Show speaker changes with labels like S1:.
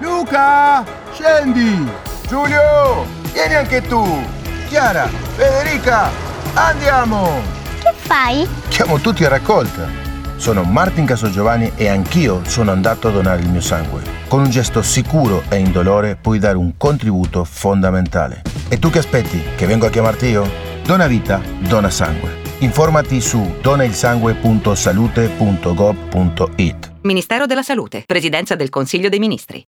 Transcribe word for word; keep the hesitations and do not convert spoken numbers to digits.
S1: Luca, scendi! Giulio, vieni anche tu! Chiara, Federica, andiamo!
S2: Che fai?
S1: Chiamo tutti a raccolta. Sono Martin Casogiovanni e anch'io sono andato a donare il mio sangue. Con un gesto sicuro e indolore puoi dare un contributo fondamentale. E tu che aspetti? Che vengo a chiamarti io? Dona vita, dona sangue. Informati su donailsangue punto salute punto gov punto it.
S3: Ministero della Salute, Presidenza del Consiglio dei Ministri.